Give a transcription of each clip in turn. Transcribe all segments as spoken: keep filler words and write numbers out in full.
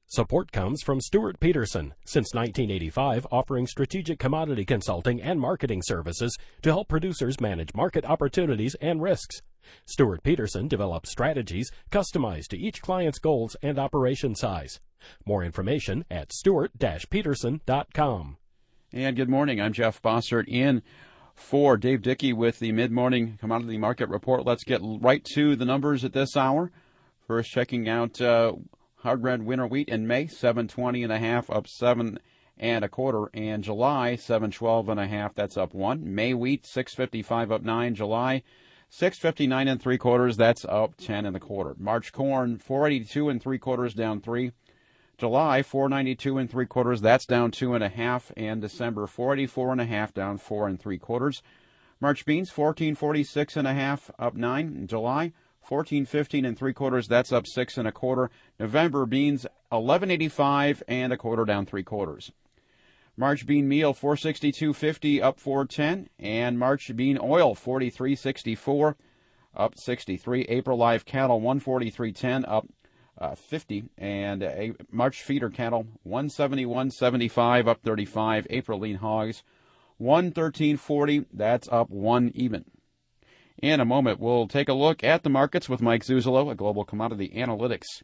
Support comes from Stuart Peterson, since nineteen eighty-five offering strategic commodity consulting and marketing services to help producers manage market opportunities and risks. Stuart Peterson develops strategies customized to each client's goals and operation size. More information at stuart dash peterson dot com. And good morning. I'm Jeff Bossert in for Dave Dickey with the mid-morning commodity market report. Let's get right to the numbers at this hour. First, checking out uh, hard red winter wheat in May, seven twenty and a half, up seven and a quarter, and July seven twelve and a half, that's up one. May wheat six fifty-five, up nine. July six fifty-nine and three quarters, that's up ten and a quarter. March corn four eighty-two and three quarters, down three. July four ninety-two and three quarters, that's down two and a half, and December four eighty-four and a half, down four and three quarters. March beans fourteen forty-six and a half, up nine. In July fourteen fifteen and three quarters, that's up six and a quarter. November beans eleven eighty-five and a quarter, down three quarters. March bean meal four sixty-two fifty, up four ten, and March bean oil forty-three sixty-four, up sixty-three. April live cattle one forty-three ten, up uh, fifty, and uh, March feeder cattle one seventy-one seventy-five, up thirty-five. April lean hogs one thirteen forty, that's up one even. In a moment, we'll take a look at the markets with Mike Zuzolo at Global Commodity Analytics.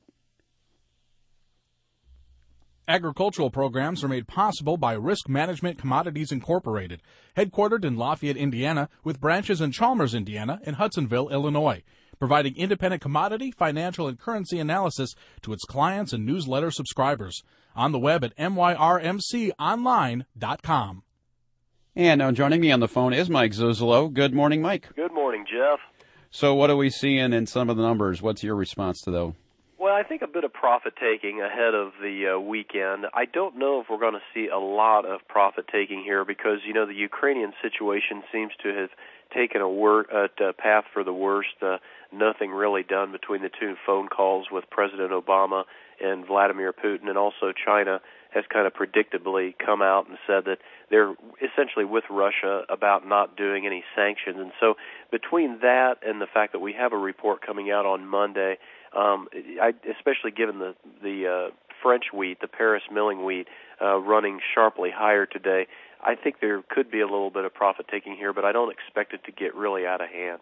Agricultural programs are made possible by Risk Management Commodities Incorporated, headquartered in Lafayette, Indiana, with branches in Chalmers, Indiana, and Hudsonville, Illinois, providing independent commodity, financial, and currency analysis to its clients and newsletter subscribers. On the web at m y r m c online dot com. And now joining me on the phone is Mike Zuzolo. Good morning, Mike. Good morning, Jeff. So what are we seeing in some of the numbers? What's your response to those? Well, I think a bit of profit-taking ahead of the uh, weekend. I don't know if we're going to see a lot of profit-taking here because, you know, the Ukrainian situation seems to have taken a, wor- uh, a path for the worst. Uh, nothing really done between the two phone calls with President Obama and Vladimir Putin, and also China has kind of predictably come out and said that they're essentially with Russia about not doing any sanctions. And so between that and the fact that we have a report coming out on Monday, um, I, especially given the, the uh, French wheat, the Paris milling wheat, uh, running sharply higher today, I think there could be a little bit of profit-taking here, but I don't expect it to get really out of hand.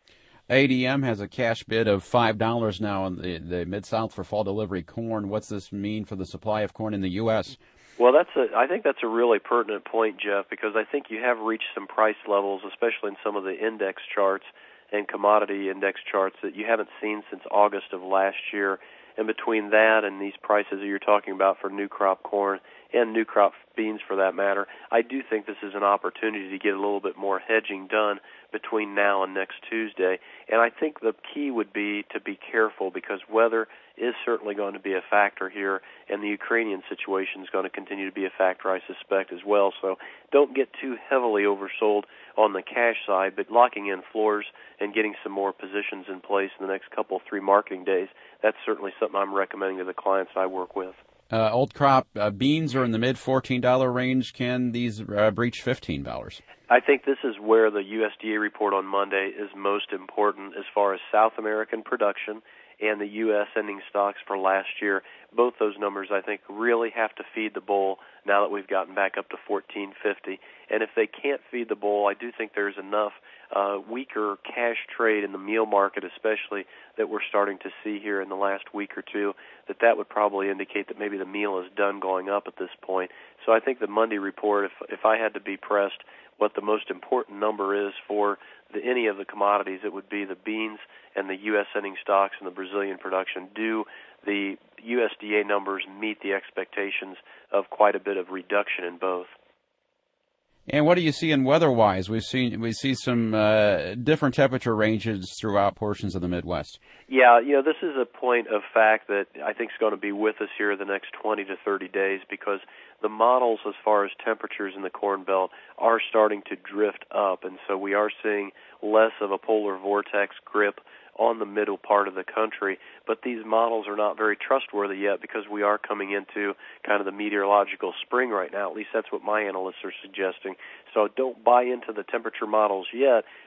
A D M has a cash bid of five dollars now in the, the Mid-South for fall delivery corn. What's this mean for the supply of corn in the U S? Well, that's a, I think that's a really pertinent point, Jeff, because I think you have reached some price levels, especially in some of the index charts and commodity index charts, that you haven't seen since August of last year. And between that and these prices that you're talking about for new crop corn and new crop beans for that matter, I do think this is an opportunity to get a little bit more hedging done between now and next Tuesday. And I think the key would be to be careful because weather is certainly going to be a factor here, and the Ukrainian situation is going to continue to be a factor, I suspect, as well. So don't get too heavily oversold on the cash side, but locking in floors and getting some more positions in place in the next couple, three marketing days, that's certainly something I'm recommending to the clients I work with. Uh, old crop uh, beans are in the mid fourteen dollars range. Can these uh, breach fifteen dollars? I think this is where the U S D A report on Monday is most important as far as South American production and the U S ending stocks for last year. Both those numbers, I think, really have to feed the bull now that we've gotten back up to fourteen fifty. And if they can't feed the bull, I do think there's enough uh, weaker cash trade in the meal market, especially that we're starting to see here in the last week or two, that that would probably indicate that maybe the meal is done going up at this point. So I think the Monday report, if if I had to be pressed, what the most important number is for the, any of the commodities, it would be the beans and the U S ending stocks and the Brazilian production. Do the U S D A numbers meet the expectations of quite a bit of reduction in both? And what do you see in weather-wise? We've seen we see some uh, different temperature ranges throughout portions of the Midwest. Yeah, you know, this is a point of fact that I think is going to be with us here the next twenty to thirty days because the models as far as temperatures in the Corn Belt are starting to drift up, and so we are seeing less of a polar vortex grip on the middle part of the country, but these models are not very trustworthy yet because we are coming into kind of the meteorological spring right now. At least that's what my analysts are suggesting. So don't buy into the temperature models yet,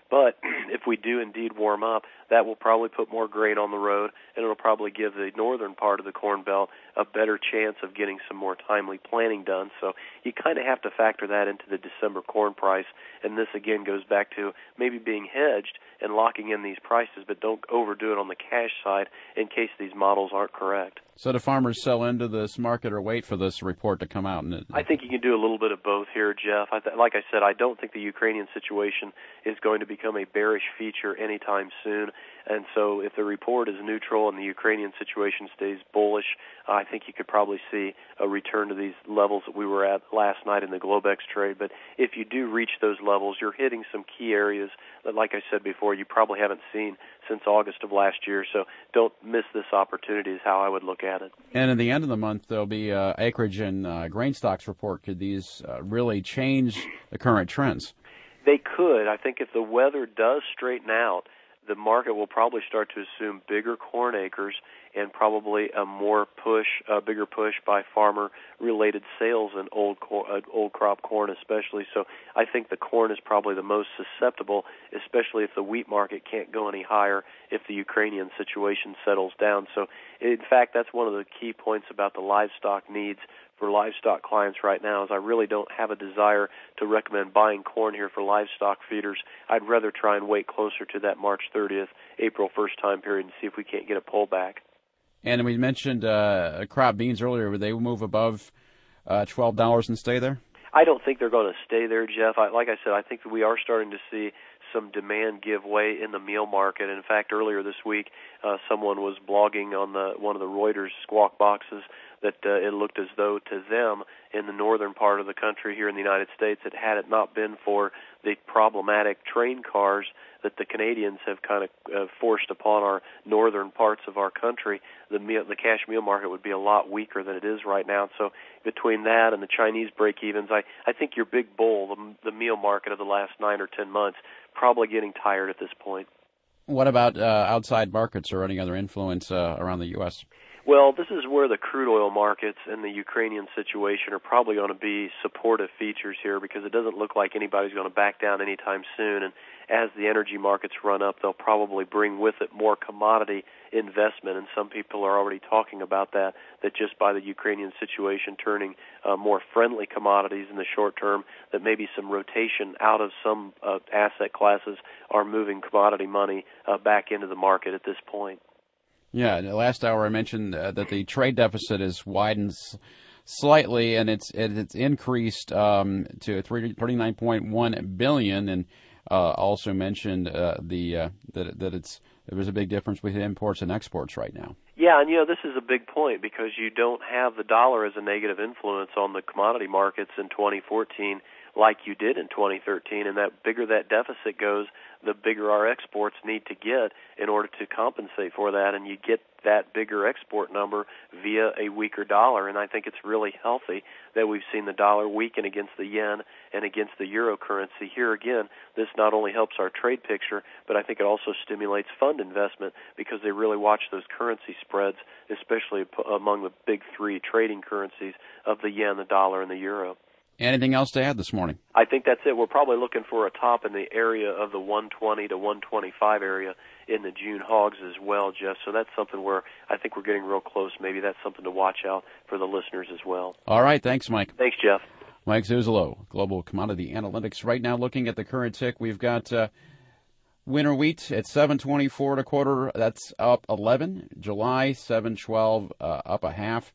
But if we do indeed warm up, that will probably put more grain on the road, and it'll probably give the northern part of the Corn Belt a better chance of getting some more timely planting done. So you kind of have to factor that into the December corn price, and this again goes back to maybe being hedged and locking in these prices, but don't overdo it on the cash side in case these models aren't correct. So do farmers sell into this market or wait for this report to come out? And it, I think you can do a little bit of both here, Jeff. I th- like I said, I don't think the Ukrainian situation is going to become a bearish feature anytime soon. And so if the report is neutral and the Ukrainian situation stays bullish, uh, I think you could probably see a return to these levels that we were at last night in the Globex trade. But if you do reach those levels, you're hitting some key areas that, like I said before, you probably haven't seen since August of last year. So don't miss this opportunity is how I would look at it. And at the end of the month, there'll be uh, acreage and uh, grain stocks report. Could these uh, really change the current trends? They could. I think if the weather does straighten out, the market will probably start to assume bigger corn acres and probably a more push, a bigger push by farmer-related sales in old cor- uh, old crop corn especially. So I think the corn is probably the most susceptible, especially if the wheat market can't go any higher if the Ukrainian situation settles down. So in fact, that's one of the key points about the livestock needs for livestock clients right now is I really don't have a desire to recommend buying corn here for livestock feeders. I'd rather try and wait closer to that March thirtieth, April first time period and see if we can't get a pullback. And we mentioned uh, crop beans earlier. Would they move above uh, twelve dollars and stay there? I don't think they're going to stay there, Jeff. I, like I said, I think that we are starting to see some demand give way in the meal market. In fact, earlier this week, uh, someone was blogging on the one of the Reuters squawk boxes that uh, it looked as though to them in the northern part of the country here in the United States that had it not been for the problematic train cars that the Canadians have kind of uh, forced upon our northern parts of our country, the meal, the cash meal market would be a lot weaker than it is right now. So between that and the Chinese break-evens, I, I think your big bull, the, the meal market of the last nine or ten months, probably getting tired at this point. What about uh, outside markets or any other influence uh, around the U S? Well, this is where the crude oil markets and the Ukrainian situation are probably going to be supportive features here because it doesn't look like anybody's going to back down anytime soon. And as the energy markets run up, they'll probably bring with it more commodity investment. And some people are already talking about that, that just by the Ukrainian situation turning uh, more friendly commodities in the short term, that maybe some rotation out of some uh, asset classes are moving commodity money uh, back into the market at this point. Yeah, last hour I mentioned uh, that the trade deficit has widened slightly, and it's it's increased um, to thirty-nine point one billion dollars, and uh, also mentioned uh, the uh, that that it's there's a big difference between imports and exports right now. Yeah, and you know this is a big point because you don't have the dollar as a negative influence on the commodity markets in twenty fourteen like you did in twenty thirteen, and that bigger that deficit goes, the bigger our exports need to get in order to compensate for that, and you get that bigger export number via a weaker dollar. And I think it's really healthy that we've seen the dollar weaken against the yen and against the euro currency. Here again, this not only helps our trade picture, but I think it also stimulates fund investment because they really watch those currency spreads, especially among the big three trading currencies of the yen, the dollar, and the euro. Anything else to add this morning? I think that's it. We're probably looking for a top in the area of the one twenty to one twenty-five area in the June hogs as well, Jeff. So that's something where I think we're getting real close. Maybe that's something to watch out for the listeners as well. All right. Thanks, Mike. Thanks, Jeff. Mike Zuzolo, Global Commodity Analytics. Right now, looking at the current tick, we've got uh, winter wheat at seven twenty-four and a quarter. That's up eleven. July seven twelve, uh, up a half.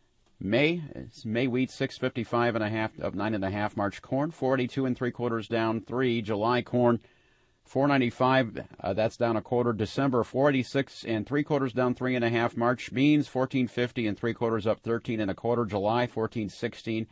May, it's May wheat six fifty-five and a half, up nine and a half. March corn forty-two and three quarters, down three. July corn four ninety-five, uh, that's down a quarter. December forty-six and three quarters, down three and a half. March beans fourteen fifty and three quarters, up thirteen and a quarter. July fourteen sixteen,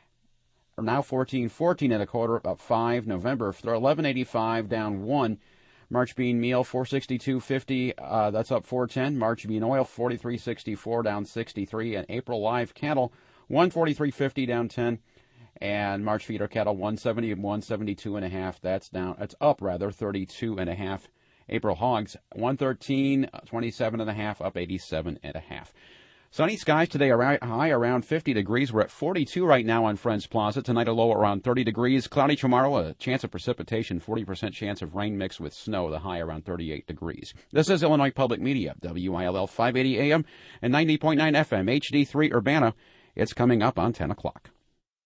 or now fourteen fourteen and a quarter, up five. November eleven eighty-five, down one. March bean meal four sixty-two fifty, uh, that's up four ten. March bean oil forty-three sixty-four, down sixty-three. And April live cattle one forty-three fifty, down ten. And March feeder cattle one seventy and one seventy-two and a half, that's down. That's up rather thirty-two and a half. April hogs one thirteen twenty-seven and a half, up eighty-seven and a half. Sunny skies today, around, high around fifty degrees. We're at forty-two right now on Friends Plaza. Tonight a low around thirty degrees. Cloudy tomorrow, a chance of precipitation, forty percent chance of rain mixed with snow, the high around thirty-eight degrees. This is Illinois Public Media, W I L L five eighty A M and ninety point nine F M, H D three Urbana. It's coming up on ten o'clock.